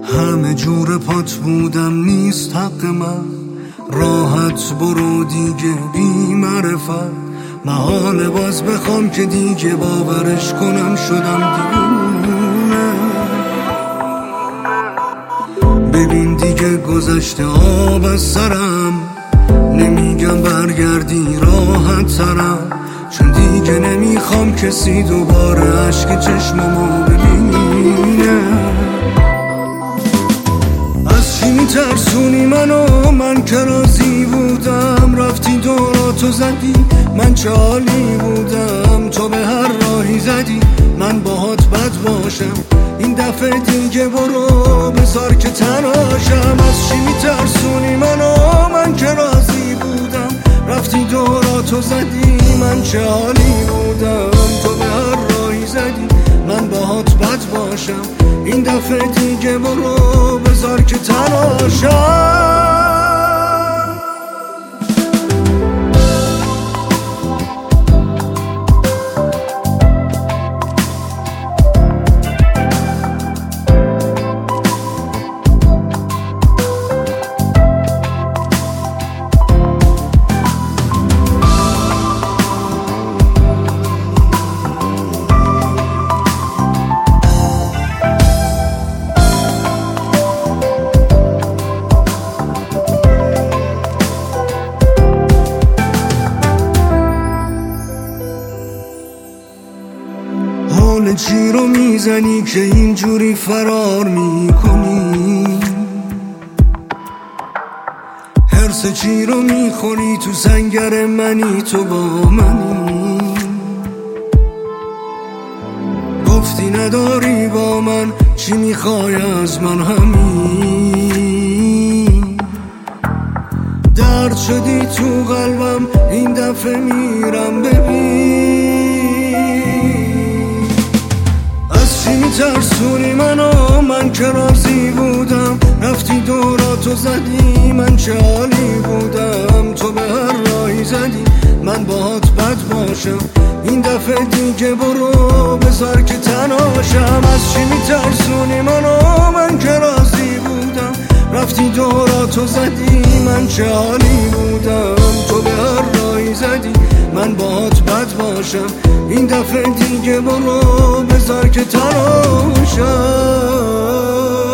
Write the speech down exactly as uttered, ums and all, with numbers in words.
همه جور پات بودم نیست حق من، راحت برو دیگه بی معرفت. محاله باز بخوام که دیگه باورش کنم شدم دیوونه. ببین دیگه گذشته آب از سرم، نمیگم برگردی راحت ترم، چون دیگه نمیخوام کسی دوباره عشق چشممو ببینه. از چی میترسونی منو؟ من که راضی بودم، رفتی دوراتو زدی، من چه حالی بودم. تو به هر راهی زدی من باهات بد باشم، این دفعه دیگه برو بذار که تناشم. از چی میترسونی منو؟ من که راضی بودم، رفتی دوراتو زدی، من چه حالی بودم. تو به هر راهی زدی من باهات بد باشم، این دفعه دیگه برو بذار که تناشم. حال چی رو میزنی که اینجوری فرار میکنی؟ هرس چی رو میخوری تو سنگر منی؟ تو با منی، گفتی نداری با من، چی میخوای از من؟ همین درد شدی تو قلبم، این دفعه میرم ببین. از چی میترسونی منو؟ من که راضی بودم، رفتی دوراتو زدی، من چه حالی بودم. تو به هر راهی زدی من باهات بد باشم، این دفعه دیگه برو بذار که تناشم. از چی میترسونی منو؟ من که راضی بودم، رفتی دوراتو زدی، من چه حالی بودم. تو به هر راهی زدی من باهات بد باشم، این دفعه دیگه برو بذار که تناشم.